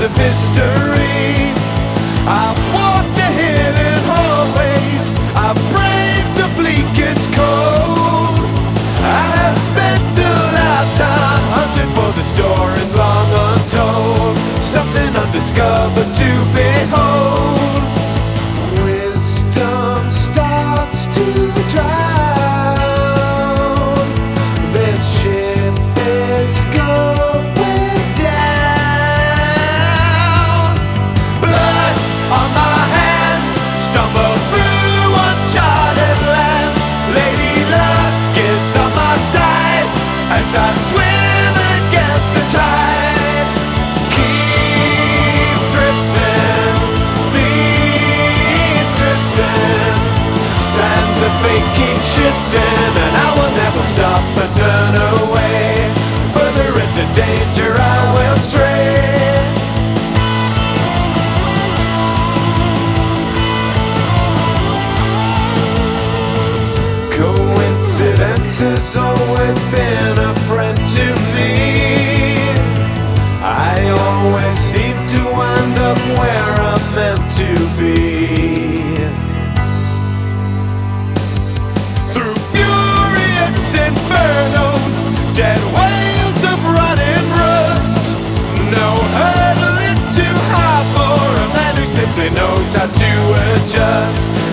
of history. I've walked the hidden hallways, I've braved the bleakest cold. I have spent a lifetime hunting for the stories long untold, something undiscovered to behold. Wisdom starts to drown, this ship is going down. Blood on my hands, stumble through uncharted lands. Lady Luck is on my side as I swim against the tide. Keep drifting, please drifting. Sands are fake, keep shifting, and I will never stop or turn away. Further into danger I will stray. Coincidence has always been a friend to me. I always seem to wind up where I'm meant to be. Through furious infernos, dead whales of running rust. No hurdle is too high for a man who simply knows how to adjust.